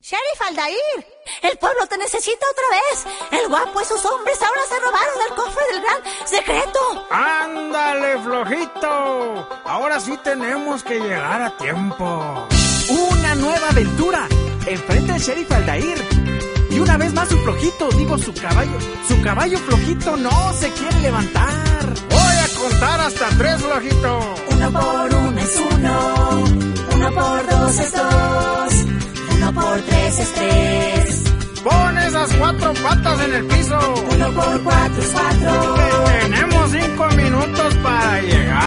Sheriff Aldair, el pueblo te necesita otra vez. El guapo y sus hombres ahora se robaron el cofre del gran secreto. ¡Ándale, flojito! Ahora sí tenemos que llegar a tiempo. ¡Una nueva aventura! Enfrenta al Sheriff Aldair. Y una vez más su flojito, su caballo flojito no se quiere levantar. Voy a contar hasta 3, flojito. 1 por 1 es 1, 1 por 2 es 2, 1 por 3 es 3. Pon esas 4 patas en el piso. 1 por 4 es 4. Tenemos 5 minutos para llegar.